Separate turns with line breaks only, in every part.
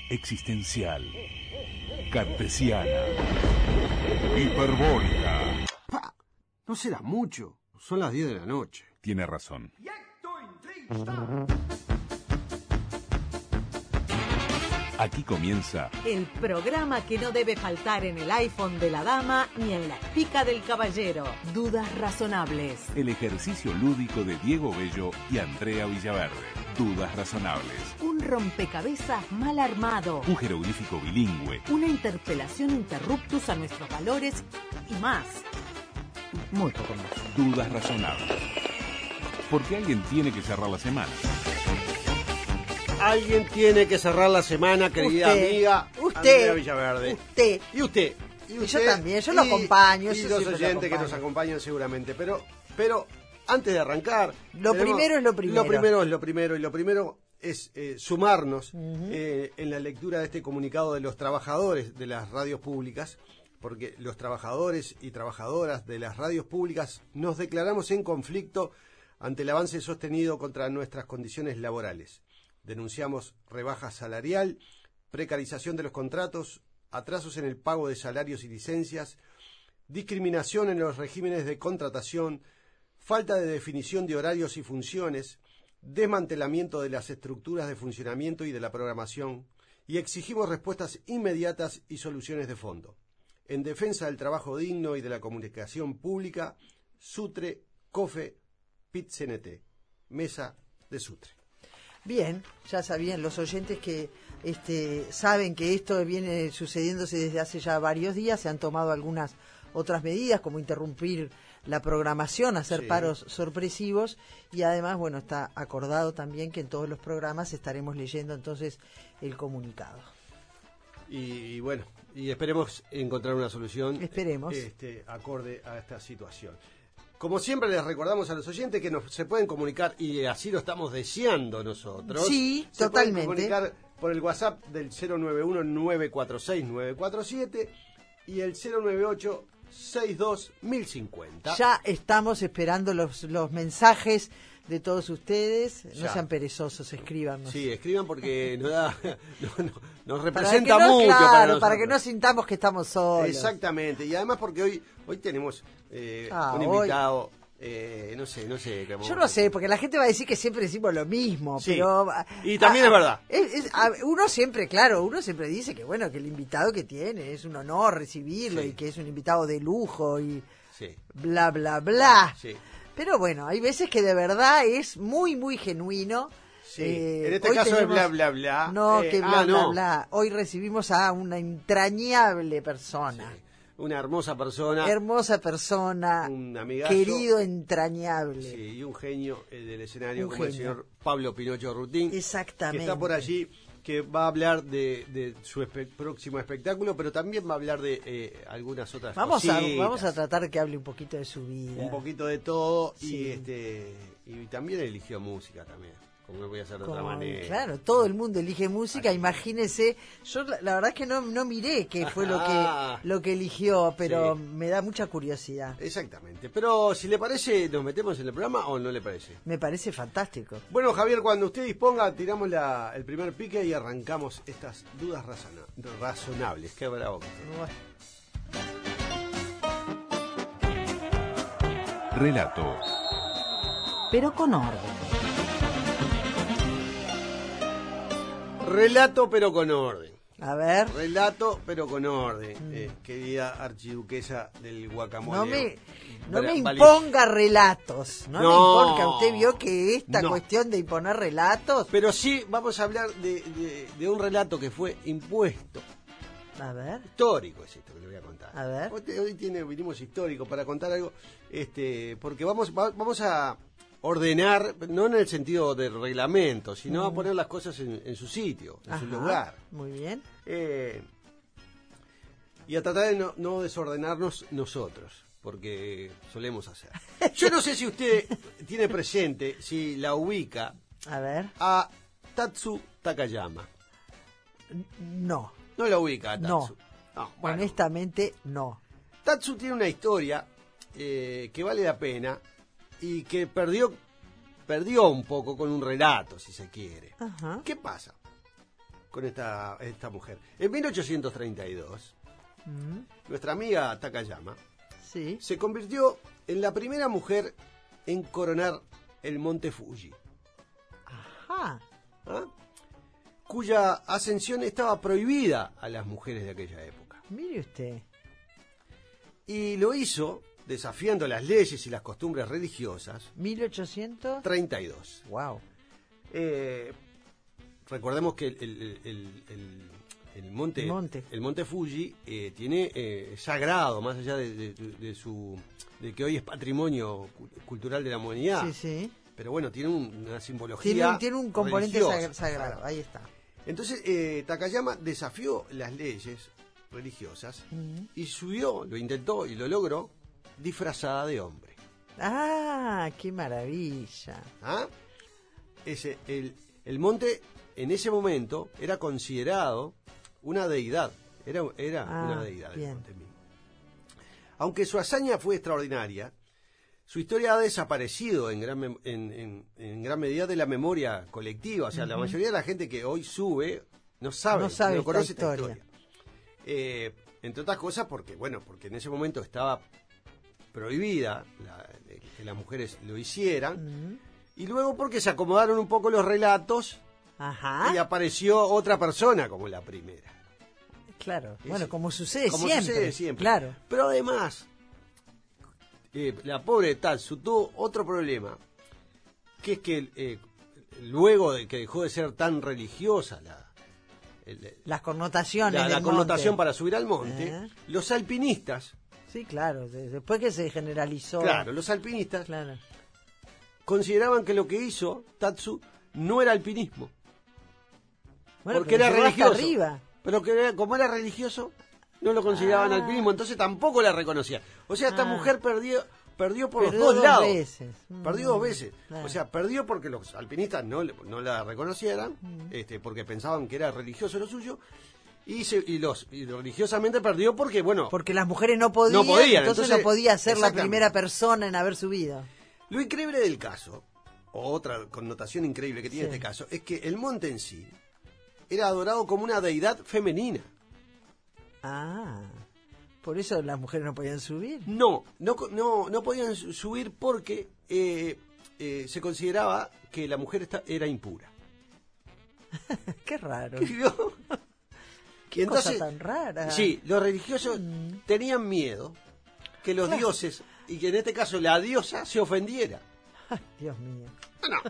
existencial, cartesiana, hiperbólica.
¡Pah! No será mucho. Son las 10 de la noche.
Tiene razón. Aquí comienza
El programa que no debe faltar en el iPhone de la dama ni en la pica del caballero. Dudas razonables.
el ejercicio lúdico de Diego Bello y Andrea Villaverde. Dudas razonables.
Un rompecabezas mal armado.
Un jeroglífico bilingüe.
Una interpelación interruptus a nuestros valores y más. Muy poco más.
Dudas razonables. Porque alguien tiene que cerrar la semana.
Alguien tiene que cerrar la semana, querida
Usted,
amiga
usted,
Andrea Villaverde.
usted.
Y usted.
Y yo también, yo lo acompaño,
Y
eso
los
siempre lo
oyentes que nos
acompaño.
acompañan seguramente. Pero antes de arrancar...
Lo primero es lo primero.
Lo primero es lo primero. Y lo primero es sumarnos en la lectura de este comunicado de los trabajadores de las radios públicas, porque los trabajadores y trabajadoras de las radios públicas nos declaramos en conflicto ante el avance sostenido contra nuestras condiciones laborales. Denunciamos rebaja salarial, precarización de los contratos, atrasos en el pago de salarios y licencias, discriminación en los regímenes de contratación, falta de definición de horarios y funciones, desmantelamiento de las estructuras de funcionamiento y de la programación, y exigimos respuestas inmediatas y soluciones de fondo. En defensa del trabajo digno y de la comunicación pública, SUTRE, COFE, PIT-CNT, Mesa de SUTRE.
Bien, ya sabían los oyentes que saben que esto viene sucediéndose desde hace ya varios días. Se han tomado algunas otras medidas, como interrumpir la programación, hacer paros sorpresivos, y además, bueno, está acordado también que en todos los programas estaremos leyendo entonces el comunicado.
Y bueno, y esperemos encontrar una solución.
Esperemos.
Acorde a esta situación. Como siempre, les recordamos a los oyentes que se pueden comunicar, y así lo estamos deseando nosotros.
Sí,
se
totalmente.
Pueden comunicar por el WhatsApp del 091-946-947 y el 098-62-1050.
Ya estamos esperando los mensajes de todos ustedes. No
Ya.
sean perezosos, escríbanos.
Sí, escriban porque nos
Para
representa
que no,
mucho
claro,
para nosotros.
para que no sintamos que estamos solos.
Exactamente, y además porque hoy tenemos un invitado, no sé.
Yo no sé, porque la gente va a decir que siempre decimos lo mismo,
Sí,
pero...
y también es verdad.
Uno siempre dice que bueno, que el invitado que tiene es un honor recibirlo,
Sí.
y que es un invitado de lujo y
Sí,
bla, bla, bla.
sí.
Pero bueno, hay veces que de verdad es muy, muy genuino.
Sí. En este
Hoy
caso
tenemos-
es bla, bla, bla.
No, que bla, bla,
no.
bla. Hoy recibimos a una entrañable persona.
Sí. Una hermosa persona.
Hermosa persona,
Un amigazo.
querido, entrañable.
Sí, y un genio del escenario,
Un
como el
genio.
señor Pablo Pinocho Rutín.
Exactamente.
Que está por allí, que va a hablar de su próximo espectáculo, pero también va a hablar de algunas otras
Vamos
cositas.
a tratar de que hable un poquito de su vida.
Un poquito de todo,
Sí.
y también eligió música también, como no voy a hacer de otra manera.
Claro, todo el mundo elige música, imagínese. Yo la verdad es que no miré qué fue lo que eligió, pero
Sí.
me da mucha curiosidad.
Exactamente, pero si le parece, ¿nos metemos en el programa o no le parece?
Me parece fantástico.
Bueno, Javier, cuando usted disponga, tiramos el primer pique y arrancamos estas dudas razonables. Qué bravo.
Relato.
Pero con orden.
Relato pero con orden.
A ver,
Relato pero con orden, querida archiduquesa del guacamole.
no me
Vale.
imponga relatos. No me
No.
imponga. Usted vio que esta
No.
cuestión de imponer relatos.
Pero sí, vamos a hablar de un relato que fue impuesto.
A ver,
Histórico es esto que le voy a contar.
A ver.
Hoy vinimos histórico para contar algo, porque vamos a ordenar, no en el sentido del reglamento, sino a poner las cosas en su sitio, en su
ajá,
lugar.
muy bien.
Y a tratar de no desordenarnos nosotros, porque solemos hacer. Yo no sé si usted tiene presente, si la ubica
A ver,
a Tatsu Takayama.
no.
No la ubica a
No.
Tatsu. No, bueno.
Honestamente, no.
Tatsu tiene una historia que vale la pena y que perdió un poco con un relato, si se quiere.
Ajá.
¿Qué pasa? con esta mujer. En 1832, nuestra amiga Takayama
Sí.
se convirtió en la primera mujer en coronar el monte Fuji,
Ajá.
¿ah? Cuya ascensión estaba prohibida a las mujeres de aquella época.
Mire usted.
Y lo hizo desafiando las leyes y las costumbres religiosas.
1800.
32.
Wow.
Recordemos que el monte Fuji tiene sagrado, más allá de que hoy es patrimonio cultural de la humanidad.
Sí, sí.
Pero bueno, tiene una simbología.
Tiene un componente
religiosa.
sagrado. Ahí está.
Entonces, Takayama desafió las leyes religiosas y subió, lo intentó y lo logró, disfrazada de hombre.
Ah, qué maravilla.
¿Ah? El monte en ese momento era considerado una deidad. Era una deidad el monte mismo. Aunque su hazaña fue extraordinaria, su historia ha desaparecido en gran medida de la memoria colectiva. O sea, la mayoría de la gente que hoy sube no conoce esta historia. Entre otras cosas porque en ese momento estaba prohibida que las mujeres lo hicieran, y luego porque se acomodaron un poco los relatos.
Ajá.
Y apareció otra persona como la primera.
Claro, bueno, como sucede siempre. Claro.
Pero además, la pobre Tatsu tuvo otro problema, que es que luego de que dejó de ser tan religiosa
las connotaciones
la connotación para subir al monte, los alpinistas.
Sí, claro, después que se generalizó.
Claro, los alpinistas consideraban que lo que hizo Tatsu no era alpinismo.
Bueno,
porque era religioso.
Arriba.
Pero como era religioso, no lo consideraban alpinismo, entonces tampoco la reconocían. O sea, esta mujer perdió por los dos lados. Perdió 2 veces. Claro. O sea, perdió porque los alpinistas no la reconocieran, porque pensaban que era religioso lo suyo, y religiosamente perdió porque,
porque las mujeres no podían, entonces no podía ser la primera persona en haber subido.
Lo increíble del caso, o otra connotación increíble que tiene este caso, es que el monte en sí era adorado como una deidad femenina.
Ah, ¿por eso las mujeres no podían subir?
No podían subir porque se consideraba que la mujer era impura.
Qué raro.
Qué
cosa tan rara.
Sí, los religiosos tenían miedo que los dioses, y que en este caso la diosa, se ofendiera.
Ay, Dios mío.
No.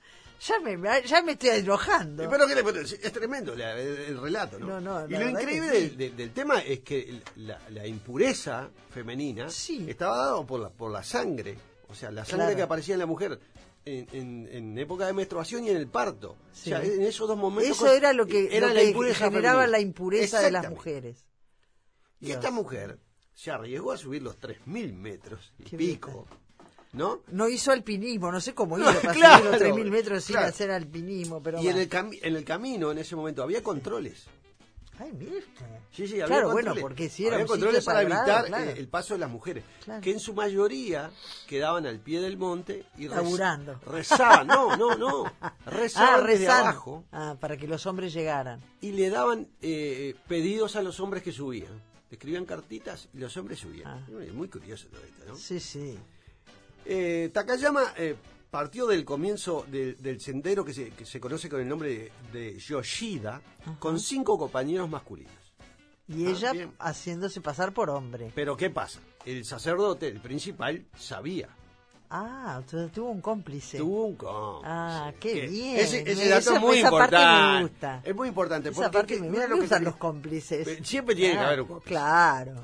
Ya me estoy enojando.
Pero es tremendo el relato, ¿no? Y lo increíble del tema es que la impureza femenina estaba dado por la sangre. O sea, la sangre que aparecía en la mujer en época de menstruación y en el parto. Sí. O sea, en esos dos momentos.
Eso era lo que
impureza
generaba
femenina.
La impureza de las mujeres.
Y esta mujer se arriesgó a subir los 3.000 metros y pico. ¿No?
Hizo alpinismo, no sé cómo hizo para subir los 3.000 metros sin hacer alpinismo. Pero
y en el camino, en ese momento, había controles.
Ay, mira.
Sí, había controles.
Porque si era
había controles para evitar
el
paso de las mujeres, que en su mayoría quedaban al pie del monte y
laburando.
Rezaban, rezaban desde abajo.
Para que los hombres llegaran.
Y le daban pedidos a los hombres que subían. Le escribían cartitas y los hombres subían. Es muy curioso todo esto, ¿no?
Sí.
Takayama partió del comienzo del sendero que se conoce con el nombre de Yoshida, con 5 compañeros masculinos.
Y ella haciéndose pasar por hombre.
Pero ¿qué pasa? El sacerdote, el principal, sabía.
Entonces tuvo un cómplice. Qué bien.
Ese dato es muy importante.
Parte me gusta.
Es muy importante.
Esa parte me gustan los cómplices.
Siempre tiene que haber un cómplice.
Claro.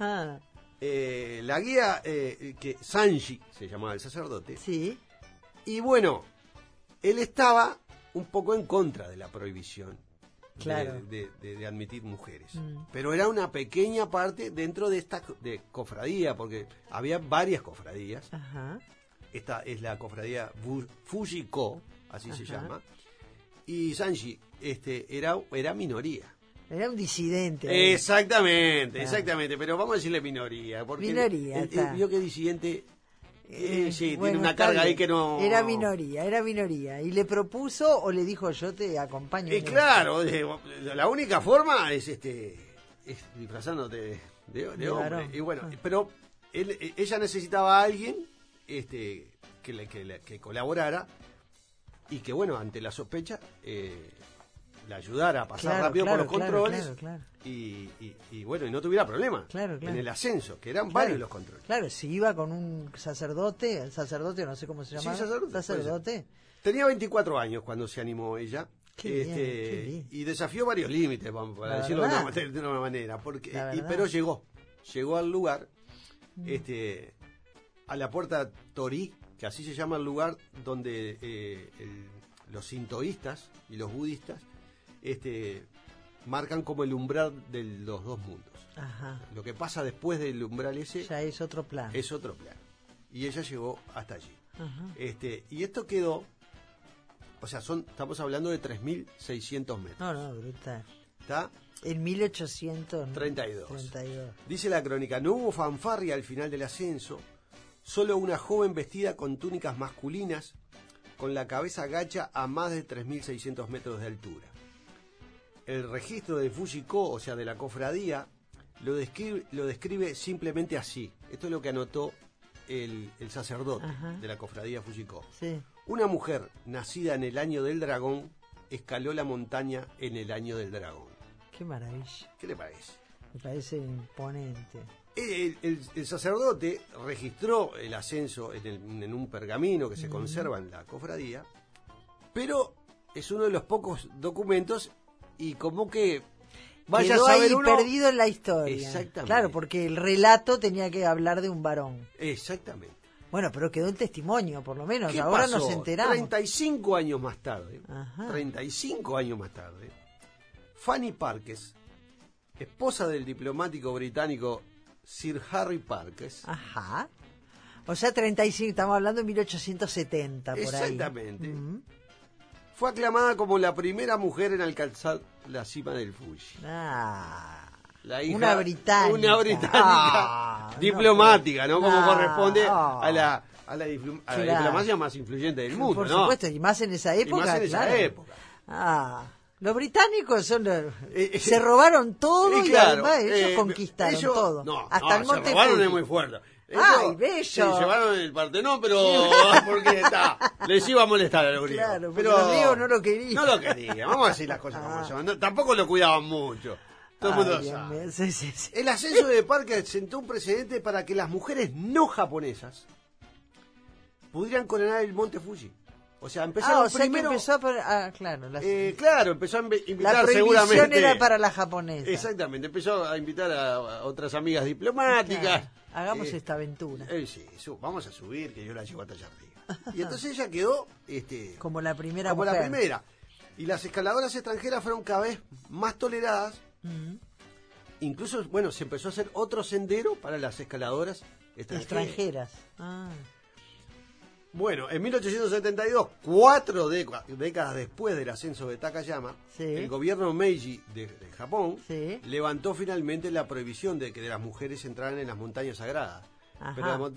La guía, que Sanji se llamaba el sacerdote.
Sí.
Y bueno, él estaba un poco en contra de la prohibición de admitir mujeres. Pero era una pequeña parte dentro de esta cofradía, porque había varias cofradías. Esta es la cofradía Fujiko, así se llama. Y Sanji era minoría.
Era un disidente.
Exactamente, pero vamos a decirle minoría. Porque
minoría,
vio que disidente Sí,
bueno,
tiene una
está
carga ahí
bien.
que no...
Era minoría. ¿Y le propuso o le dijo yo te acompaño?
Y claro, la única forma es disfrazándote de hombre.
varón.
Y bueno, pero ella necesitaba a alguien que colaborara y que, bueno, ante la sospecha, la ayudara a pasar rápido por los controles.
Claro.
Y bueno, y no tuviera problema
Claro.
en el ascenso, que eran varios los controles.
Claro, si iba con un sacerdote, no sé cómo se llama.
Sí,
sacerdote.
Tenía 24 años cuando se animó ella.
Qué bien.
Y desafió varios límites, para decirlo de una manera, pero llegó al lugar, a la puerta Torí, que así se llama el lugar donde los sintoístas y los budistas marcan como el umbral de los dos mundos.
Ajá.
Lo que pasa después del umbral ese
ya es otro plan.
Y ella llegó hasta allí.
Ajá.
Y esto quedó, o sea, estamos hablando de 3.600 metros.
No, brutal.
¿Está?
En 1832.
Dice la crónica, no hubo fanfarria al final del ascenso, solo una joven vestida con túnicas masculinas, con la cabeza gacha a más de 3.600 metros de altura. El registro de Fujiko, o sea, de la cofradía, lo describe simplemente así. Esto es lo que anotó el sacerdote de la cofradía Fujiko.
Sí.
Una mujer nacida en el año del dragón escaló la montaña en el año del dragón.
Qué maravilla.
¿Qué le parece?
Me parece imponente.
El sacerdote registró el ascenso en un pergamino que se conserva en la cofradía, pero es uno de los pocos documentos y como que vaya
quedó
a saber
ahí perdido en la historia.
Exactamente.
Claro, porque el relato tenía que hablar de un varón.
Exactamente.
Bueno, pero quedó en testimonio, por lo menos.
¿Qué
Ahora
pasó?
nos enteramos.
35 años más tarde,
Ajá.
35 años más tarde, Fanny Parkes, esposa del diplomático británico Sir Harry Parkes.
Ajá. O sea, 35, estamos hablando de 1870, por ahí.
Exactamente. Fue aclamada como la primera mujer en alcanzar la cima del Fuji. La hija,
una británica.
Diplomática, ¿no? Como corresponde a la diplomacia más influyente del mundo,
por
¿no?
supuesto, y más en esa época. Los británicos se robaron todo y además ellos conquistaron todo. Hasta el Monte
se robaron
Fuji.
Es muy fuerte.
¡Ay, bello!
Se llevaron el Partenón, pero porque les iba a molestar a los griegos.
Claro,
pero
los griegos no lo querían.
No lo querían, vamos a decir las cosas como son. No, tampoco lo cuidaban mucho. Todo el mundo sabe.
Sí.
El ascenso de Parker sentó un precedente para que las mujeres no japonesas pudieran coronar el Monte Fuji. O sea, empezaron primero...
que empezó a
empezó a invitar
la prohibición
seguramente...
era para la japonesa.
Exactamente, empezó a invitar a otras amigas diplomáticas.
Claro. Hagamos esta aventura.
Sí, vamos a subir, que yo la llevo hasta allá arriba. Y entonces ella quedó...
como la primera
como
mujer.
la primera. Y las escaladoras extranjeras fueron cada vez más toleradas. Incluso, bueno, se empezó a hacer otro sendero para las escaladoras extranjeras. Bueno, en 1872, 4 décadas después del ascenso de Takayama, el gobierno Meiji de Japón levantó finalmente la prohibición de que las mujeres entraran en las montañas sagradas. Pero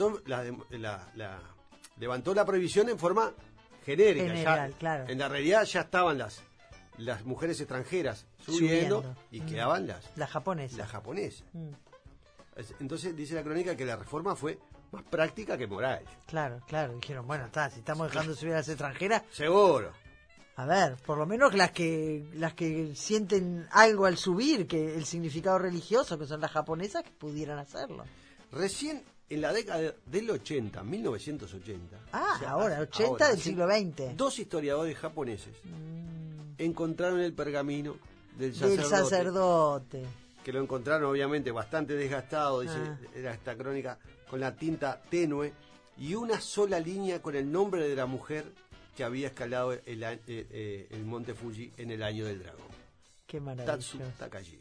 levantó la prohibición en forma genérica.
General, claro.
En la realidad ya estaban las mujeres extranjeras subiendo. Y quedaban las japonesas. Entonces dice la crónica que la reforma fue más práctica que moral.
Claro. Dijeron, bueno, si estamos dejando subir a las extranjeras...
Seguro.
A ver, por lo menos las que sienten algo al subir, que el significado religioso, que son las japonesas, que pudieran hacerlo.
Recién en la década del 80, 1980...
ahora, del siglo XX.
2 historiadores japoneses encontraron el pergamino del
sacerdote.
Que lo encontraron obviamente bastante desgastado, dice era esta crónica, con la tinta tenue y una sola línea con el nombre de la mujer que había escalado el Monte Fuji en el año del dragón.
Qué maravilla.
Tatsu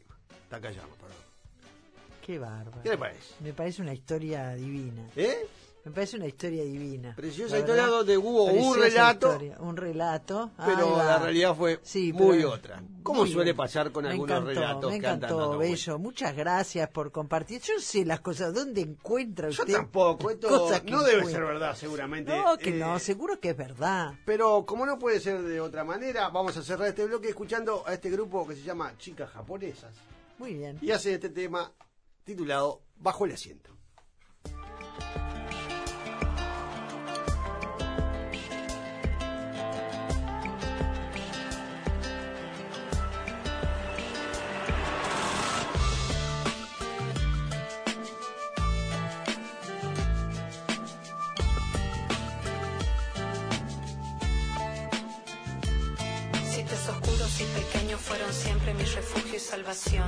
Takayama, perdón.
Qué bárbaro.
¿Qué le parece?
Me parece una historia divina. Me parece una historia divina.
Preciosa
la
historia
verdad.
donde hubo
Preciosa un relato,
pero
ahí va.
la realidad fue
Sí,
muy
pero-
otra. Como
muy
suele
bien.
pasar con
Me
algunos
encantó,
relatos
me
que andan
encantó,
dando
Bello. Muchas gracias por compartir. Yo sé las cosas, ¿dónde encuentra
Yo
usted?
tampoco, esto
cosas que
no debe
encuentra?
ser verdad seguramente.
No, que no, seguro que es verdad.
Pero como no puede ser de otra manera, vamos a cerrar este bloque escuchando a este grupo que se llama Chicas Japonesas.
Muy bien.
Y hace este tema titulado Bajo el Asiento.
Sitios oscuros y pequeños fueron siempre mi refugio y salvación.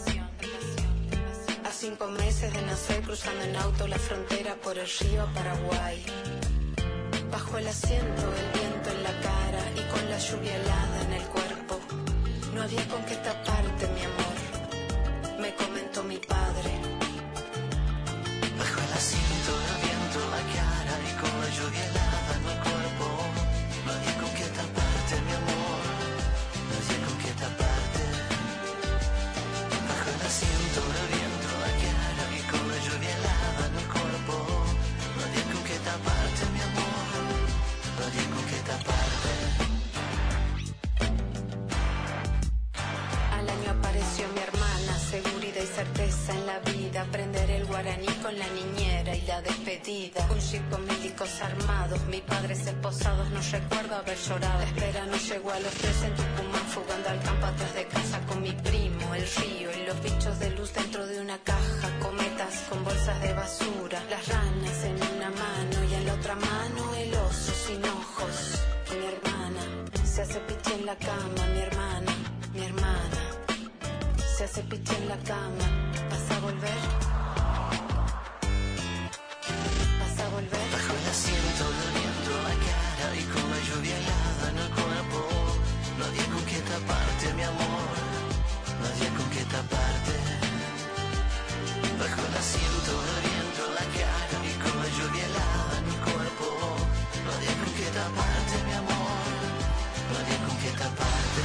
A 5 meses de nacer, cruzando en auto la frontera por el río Paraguay. Bajo el asiento, el viento en la cara y con la lluvia helada en el cuerpo. No había con qué taparte, mi amor, me comentó mi padre.
Bajo el asiento, el viento, la cara y con la lluvia helada en el cuerpo. No había con qué taparte, mi amor, no había con qué taparte. Bajo el asiento, el viento, la cara y con la lluvia helada en el cuerpo. No había con qué taparte, mi amor, no había con qué taparte.
Al año apareció mi hermana, seguridad y certeza en la vida. Aprender el guaraní con la niñera y la despedida. Un jeep con milicos armados, mis padres esposados. No recuerdo haber llorado. La espera no llegó a los 3 en Tucumán, fugando al campo atrás de casa con mi primo. El río y los bichos de luz dentro de una caja. Cometas con bolsas de basura. Las ranas en una mano y en la otra mano el oso sin ojos. Mi hermana se hace pichi en la cama, mi hermana. Se hace pichi en la cama. ¿Vas a volver? ¿Vas a volver?
Bajo el asiento, el viento, la cara y con la lluvia helada en el cuerpo. No había con qué taparte, mi amor, no había con qué taparte. Bajo el asiento, el viento, la cara y con la lluvia helada en el cuerpo. No había con qué taparte, mi amor, no había con qué taparte.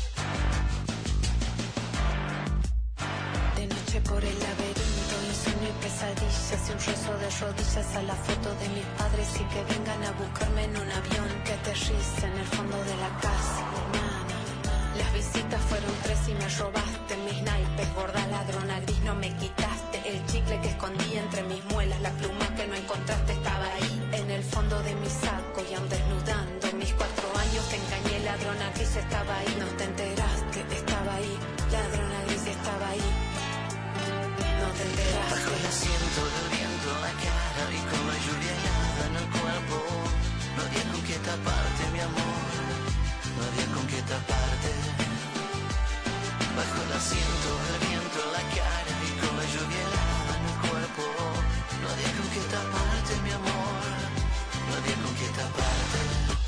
De noche por el laberinto, insomnio y pesadillas y un rezo de rodillas a la foto de mis padres y que vengan a buscarme en un avión que aterriza en el fondo de la casa. Hermana, las visitas fueron 3 y me robaste mis naipes, gorda ladrona gris, no me quitaste el chicle que escondí entre mis muelas, la pluma que no encontraste estaba ahí en el fondo de mi saco y aún desnudando mis 4 años te engañé, ladrona gris estaba ahí, no te enteraste, estaba ahí, ladrona gris estaba ahí. No te enteraste.
Bajo el asiento, el viento, la cara y con la lluvia helada en el cuerpo. No había con qué taparte, mi amor, no había con qué taparte. Bajo el asiento, el viento, la cara y con la lluvia helada en el cuerpo. No había con qué taparte, mi amor, no había con qué taparte.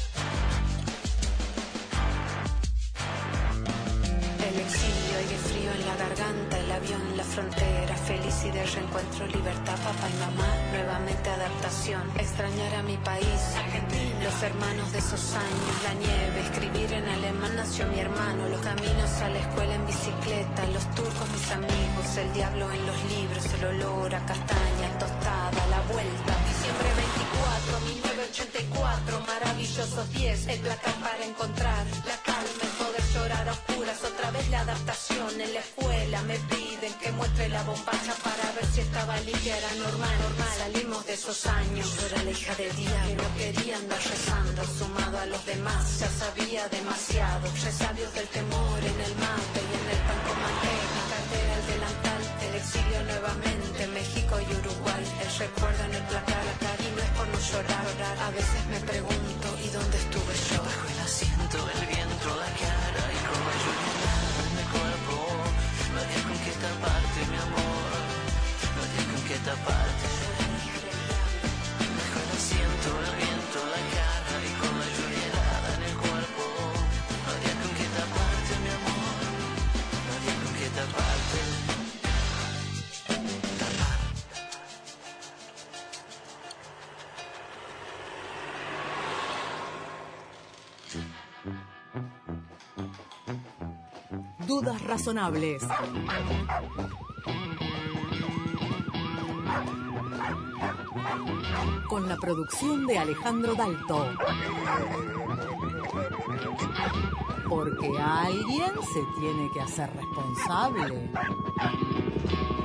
El exilio, aire frío en la garganta, el avión, la frontera, felicidad, reencuentro, libertad, papá y mamá, nuevamente adaptación, extrañar a mi país, Argentina, los hermanos de esos años, la nieve, escribir en alemán, nació mi hermano, los caminos a la escuela en bicicleta, los turcos mis amigos, el diablo en los libros, el olor a castaña, tostada, la vuelta, diciembre 24, 1984, maravillosos 10, el placar para encontrar la calma, el poder llorar a oscuras, otra vez la adaptación en la escuela, me piden que muestre la bombacha para ver si estaba limpia, era normal, salimos de esos años, yo era la hija del día que no quería andar rezando, sumado a los demás, ya sabía demasiado, resabios del temor en el mate y en el pan con manteca, mi cartera, el delantal, el exilio nuevamente, México y Uruguay, el recuerdo en el placar, y no es por no llorar, a veces me pregunto, ¿y dónde estuve yo?
Bajo el asiento, el viento, la cara y con la lluvia helada en el cuerpo. No había con qué taparte, mi amor, no había con qué taparte. Bajo el asiento, el viento, la cara y con la lluvia helada en el cuerpo. No había con qué taparte, mi amor, no había con qué taparte. Tapar.
Dudas razonables. Con la producción de Alejandro Dalto. Porque alguien se tiene que hacer responsable.